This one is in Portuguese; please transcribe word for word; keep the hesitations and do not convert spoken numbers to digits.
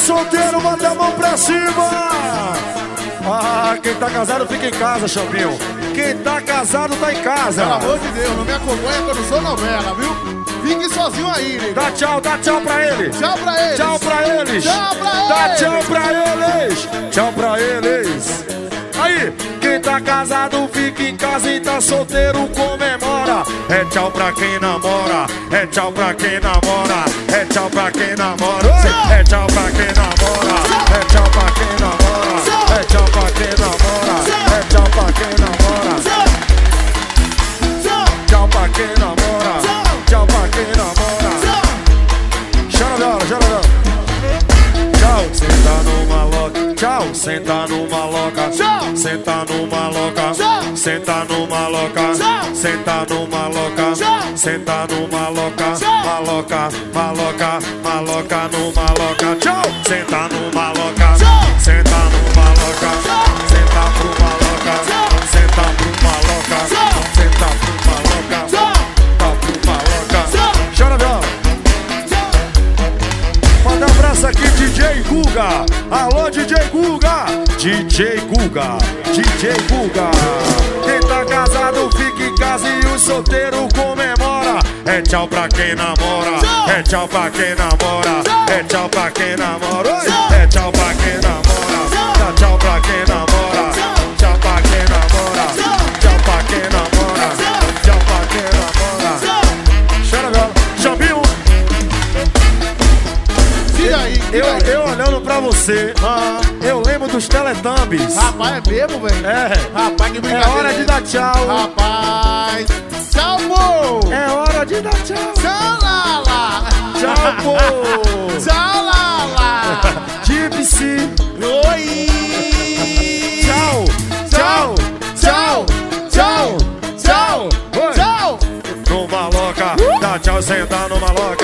solteiro, bota a mão pra cima. Ah, quem tá casado fica em casa, Chambinho. Quem tá casado tá em casa. Pelo amor de Deus, não me acompanha que eu não sou novela, viu? Fique sozinho aí, nego. Dá tchau, dá tchau pra ele. Tchau pra eles. Tchau pra eles. Tchau pra eles. Dá tchau pra eles. Tchau pra eles. Aí, quem tá casado fica em casa e tá solteiro comemora. É tchau pra quem namora. É tchau pra quem namora. É tchau pra quem namora. É tchau pra quem namora. É tchau pra quem namora. É tchau pra quem namora. É tchau pra quem namora. Tchau pra quem namora. Tchau pra quem namora. Chora viola, chora viola. Tchau, senta numa loca. Tchau, senta numa loca. Senta numa loca. Senta numa loca. Senta numa loca. Senta numa loca. Maloca, maloca, maloca numa loca. Tchau, senta numa loca. Senta numa loca. Senta pro maloca. Senta pro maloca. Senta pro maloca. Senta pro maloca. Chora viola. Manda um abraço aqui, D J Guga. Alô, D J Guga. D J Guga. D J Guga. Quem tá casado fica em casa e o solteiro comemora. É tchau pra quem namora. É tchau pra quem namora. É tchau pra quem namora. É tchau pra quem namora. Dá tchau pra quem namora. Tchau pra quem namora. Tchau pra quem namora. Tchau pra quem namora. Chora agora. Chambinho. Eu, eu olhando pra você, ah, eu lembro dos Teletubbies. Rapaz, é mesmo, velho? É. Rapaz, que É brincadeira. hora de dar tchau. Rapaz. Tchau, pô. É hora de dar tchau. Tchau, Lala. Tchau, pô. Tchau, Lala. Gypsy. Oi. Tchau. Tchau. Tchau. Tchau. Tchau. Tchau. Numa loca. Dá tchau, senta numa loca.